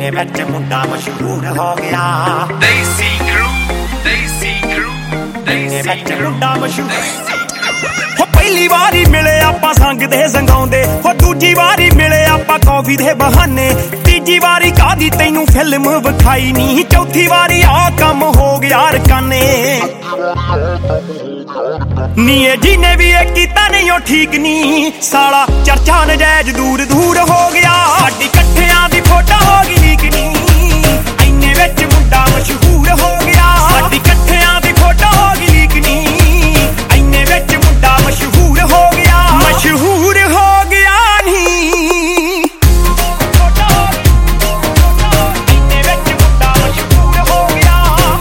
ਇੰਨੇ ਵਿੱਚ ਮੁੰਡਾ ਮਸ਼ਹੂਰ ਹੋ ਗਿਆ ਦੇਸੀ ਕਰੂ ਇੰਨੇ ਵਿੱਚ ਮੁੰਡਾ ਮਸ਼ਹੂਰ ਹੋ ਪਹਿਲੀ ਵਾਰੀ ਮਿਲੇ ਆਪਾਂ ਸੰਗ ਦੇ ਸੰਗਾਉਂਦੇ ਹੋ ਦੂਜੀ ਵਾਰੀ ਮਿਲੇ ਆਪਾਂ ਕੌਫੀ ਦੇ ਬਹਾਨੇ ਤੀਜੀ ਵਾਰੀ ਕਾਦੀ ਤੈਨੂੰ ਫਿਲਮ ਵਿਖਾਈ ਨਹੀਂ ਚੌਥੀ ਵਾਰੀ ਆ ਕੰਮ ਹੋ ਗਿਆ ਰਕਾਨੇ ਨੀ ਇਹ ਜਿਹਨੇ ਵੀ ਇਹ ਕੀਤਾ ਨਹੀਂ ਉਹ ਠੀਕ ਨਹੀਂ ਸਾਲਾ ਚਰਚਾ ਨਜਾਇਜ਼ ਦੂਰ ਦੂਰ ਹੋ ਗਿਆ ਸਾਡੀ ਇਕੱਠਿਆਂ ਦੀ ਫੋਟੋ ਹੋ ਗਈ ਲੀਕ ਨਹੀਂ ਇੰਨੇ ਵਿੱਚ ਮੁੰਡਾ ਮਸ਼ਹੂਰ ਹੋ ਗਿਆ ਸਾਡੀ ਇਕੱਠਿਆਂ ਦੀ ਫੋਟੋ ਹੋ ਗਈ ਲੀਕ ਨਹੀਂ ਇੰਨੇ ਵਿੱਚ ਮੁੰਡਾ ਮਸ਼ਹੂਰ ਹੋ ਗਿਆ ਮਸ਼ਹੂਰ ਹੋ ਗਿਆ ਨਹੀਂ ਇੰਨੇ ਵਿੱਚ ਮੁੰਡਾ ਮਸ਼ਹੂਰ ਹੋ ਗਿਆ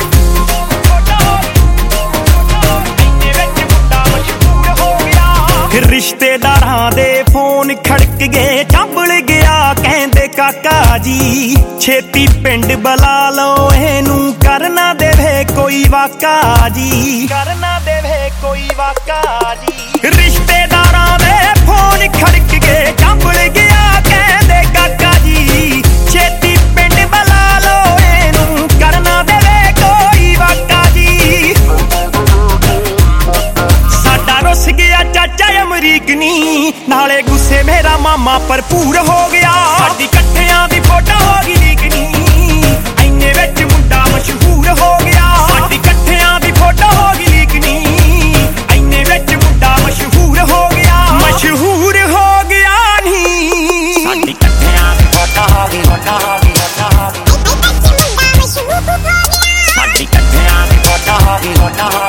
ਇੰਨੇ ਵਿੱਚ ਮੁੰਡਾ ਮਸ਼ਹੂਰ ਹੋ ਗਿਆ ਰਿਸ਼ਤੇਦਾਰਾਂ ਦੇ ਫੋਨ ਖੜਕ ਗਏ ਚੰਬਲ ਗਿਆ ਕਹਿੰਦੇ ਕਾਕਾ ਜੀ ਛੇਤੀ ਪਿੰਡ ਬੁਲਾ ਲਓ ਇਹਨੂੰ ਕਰਨਾ ਦੇਵੇ ਕੋਈ ਵਾਕਾ ਜੀ ਕਰਨਾ ਦੇਵੇ ਕੋਈ ਵਾਕਾ ਜੀ ਰਿਸ਼ਤੇਦਾਰਾਂ ਦੇ ਫੋਨ ਖੜਕ ਗਏ ਚੰਬਲ ਗਿਆ ਕਹਿੰਦੇ ਕਾਕਾ ਜੀ ਛੇਤੀ ਪਿੰਡ ਬੁਲਾ ਲਓ ਇਹਨੂੰ ਕਰਨਾ ਦੇਵੇ ਕੋਈ ਵਾਕਾ ਜੀ ਸਾਡਾ ਰੁੱਸ ਗਿਆ ਚਾਚਾ ਅਮਰੀਕ ਨੀ ਨਾਲੇ ਗੁੱਸੇ ਮੇਰਾ ਮਾਮਾ ਭਰਪੂਰ ਹੋ ਗਿਆ ਸਾਡੀ ਇਕੱਠਿਆਂ ਦੀ ਫੋਟੋ ਹੋ ਗਈ ਲੀਕ ਨੀ ਇੰਨੇ ਵਿੱਚ ਮੁੰਡਾ ਮਸ਼ਹੂਰ ਹੋ ਗਿਆ ਸਾਡੀ ਇਕੱਠਿਆਂ ਦੀ ਫੋਟੋ ਹੋ ਗਈ ਲੀਕ ਨੀ ਇੰਨੇ ਵਿੱਚ ਮੁੰਡਾ ਮਸ਼ਹੂਰ ਹੋ ਗਿਆ ਮਸ਼ਹੂਰ ਹੋ ਗਿਆ ਨੀ ਸਾਡੀ ਇਕੱਠਿਆਂ ਦੀ ਫੋਟੋ ਹੋ ਗਈ ਸਾਡੀ ਇਕੱਠਿਆਂ ਦੀ ਫੋਟੋ ਹੋ ਗਈ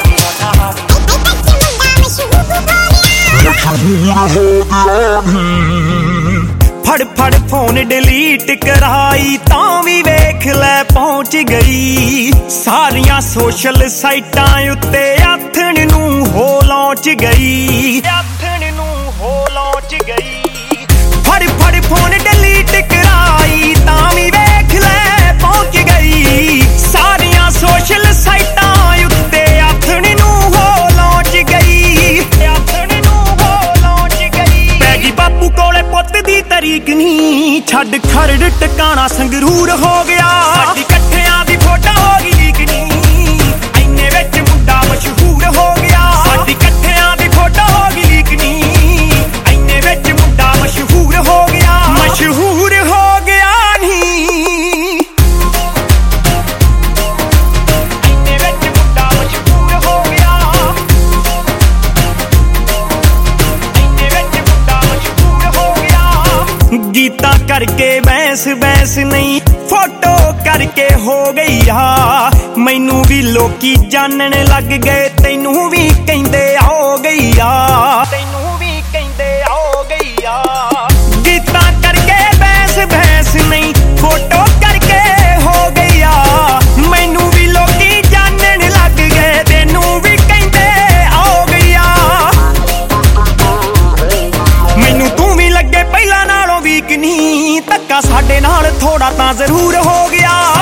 ਫੜ ਫੜ ਫੋਨ ਡਿਲੀਟ ਕਰਾਈ ਤਾਂ ਵੀ ਵੇਖ ਲੈ ਪਹੁੰਚ ਗਈ ਸਾਰੀਆਂ ਸੋਸ਼ਲ ਸਾਈਟਾਂ ਉੱਤੇ ਆਥਣ ਨੂੰ ਹੋ ਲਾਂਚ ਗਈ ਆਥਣ ਨੂੰ ਹੋ ਲਾਂਚ ਗਈ ਫੜ ਫੜ ਫੋਨ ਡਿਲੀਟ ਕਰਾਈ ਤਾਂ ਵੀ ਵੇਖ ਲੈ ਪਹੁੰਚ ਗਈ ਸਾਰੀਆਂ ਸੋਸ਼ਲ ਸਾਈਟਾਂ ਉੱਤੇ ਆਥਣ ਨੂੰ ਹੋ ਲਾਂਚ ਗਈ ਆਥਣ ਨੂੰ ਹੋ ਲਾਂਚ ਗਈ ਪੈ ਗਈ ਬਾਪੂ ਕੋਲੇ ਪੁੱਤ ਦੀ ਤਰੀਕ ਨਹੀਂ ਛੱਡ ਖਰੜ ਟਿਕਾਣਾ ਸੰਗਰੂਰ ਹੋ ਗਿਆ ਸਾਡੀ ਇਕੱਠਿਆਂ ਦੀ ਫੋਟੋ ਹੋ ਗਈ ਲੀਕ ਨਹੀਂ ਇੰਨੇ ਵਿੱਚ ਮੁੰਡਾ ਮਸ਼ਹੂਰ ਹੋ ਗਿਆ ਸਾਡੀ ਇਕੱਠਿਆਂ ਦੀ ਫੋਟੋ ਹੋ ਗਈ ਲੀਕ ਨਹੀਂ ਇੰਨੇ ਵਿੱਚ ਮੁੰਡਾ ਮਸ਼ਹੂਰ ਹੋ ਗਿਆ ਮਸ਼ਹੂਰ ਹੋ ਗਿਆ ਨਹੀਂ ਇੰਨੇ ਵਿੱਚ ਮੁੰਡਾ ਮਸ਼ਹੂਰ ਹੋ ਗਿਆ ਇੰਨੇ ਵਿੱਚ ਮੁੰਡਾ ਮਸ਼ਹੂਰ ਹੋ ਗਿਆ ਗੀਤਾ ਕਰਕੇ ਬੈਸ ਨਹੀਂ ਫੋਟੋ ਕਰਕੇ ਹੋ ਗਈ ਆ ਮੈਨੂੰ ਵੀ ਲੋਕੀ ਜਾਣਨ ਲੱਗ ਗਏ ਤੈਨੂੰ ਵੀ ਕਹਿੰਦੇ ਹੋ ਗਈ ਆ ਤੈਨੂੰ ਵੀ ਕਹਿੰਦੇ ਹੋ ਗਈ ਆ ਗੀਤਾ ਕਰਕੇ ਬੈਸ ਨਹੀਂ ਫੋਟੋ ਕਰਕੇ ਹੋ ਗਈ ਆ ਮੈਨੂੰ ਵੀ ਲੋਕੀ ਜਾਣਨ ਲੱਗ ਗਏ ਤੈਨੂੰ ਵੀ ਕਹਿੰਦੇ ਹੋ ਗਈ ਆ ਮੈਨੂੰ ਤੂੰ ਵੀ ਲੱਗੇ ਪਹਿਲਾਂ ਨਾਲੋਂ ਵੀਕ ਨਹੀਂ ਧੱਕਾ ਸਾਡੇ ਨਾਲ ਥੋੜਾ ਤਾਂ ਜ਼ਰੂਰ ਹੋ ਗਿਆ